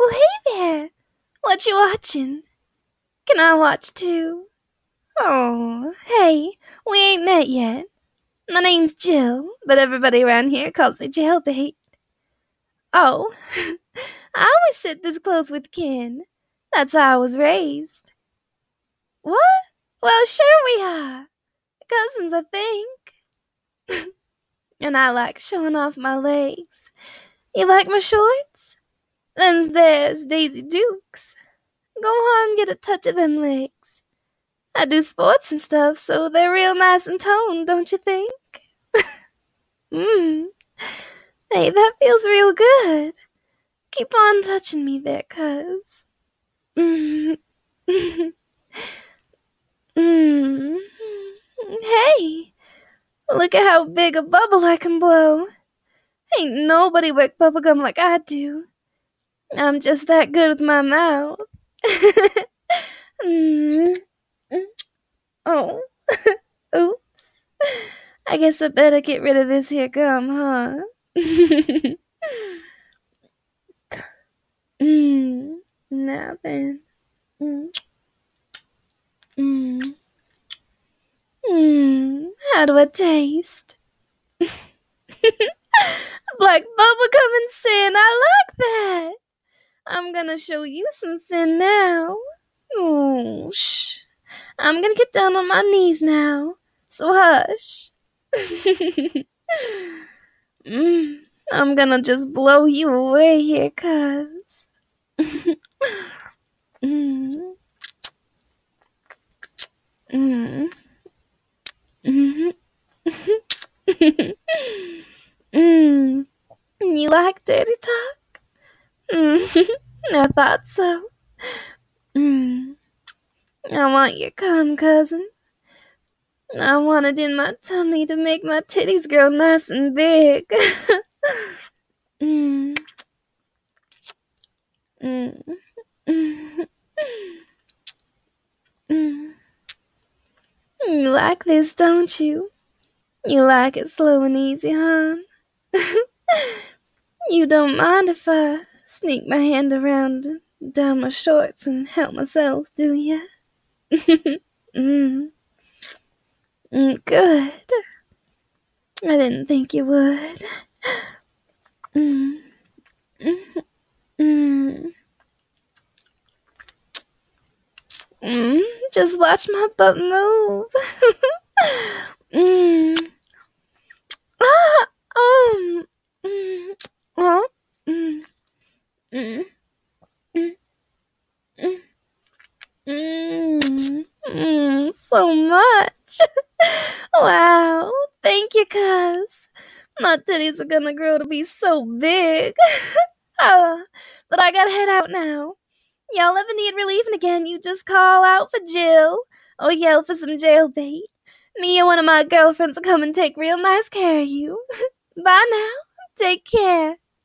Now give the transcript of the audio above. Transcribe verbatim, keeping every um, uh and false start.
Well, hey there. What you watching? Can I watch too? Oh, hey, we ain't met yet. My name's Jill, but everybody around here calls me Jailbait. Oh, I always sit this close with Ken. That's how I was raised. What? Well, sure we are. Cousins, I think. And I like showing off my legs. You like my shorts? Then there's Daisy Dukes. Go on, get a touch of them legs. I do sports and stuff, so they're real nice and toned, don't you think? Mmm. Hey, that feels real good. Keep on touching me there, cuz. Mmm. Mmm. Hey, look at how big a bubble I can blow. Ain't nobody work bubblegum like I do. I'm just that good with my mouth. mm. Oh. Oops. I guess I better get rid of this here gum, huh? mm. Now then. Mm. Mm. Mm. How do I taste? Like bubblegum and sin. I like that. I'm gonna show you some sin now. Oh, shh. I'm gonna get down on my knees now. So hush. mm, I'm gonna just blow you away here, cuz. mm. Mm. Mm. mm. You like dirty talk? Mm. I thought so. Mm. I want your cum, cousin. I want it in my tummy to make my titties grow nice and big. mm. Mm. Mm. Mm. You like this, don't you? You like it slow and easy, huh? You don't mind if I sneak my hand around down my shorts and help myself, do ya? mm. Mm, good. I didn't think you would. Mm. Mm. Mm. Mm. Just watch my butt move. mm. Ah, um. Mm. Oh. Mm. Mm. Mm. Mm. Mm. Mm. So much. Wow. Thank you, cuz. My titties are gonna grow to be so big. oh, but I gotta head out now. Y'all ever need relieving again, you just call out for Jill or yell for some jailbait. Me and one of my girlfriends will come and take real nice care of you. Bye now. Take care.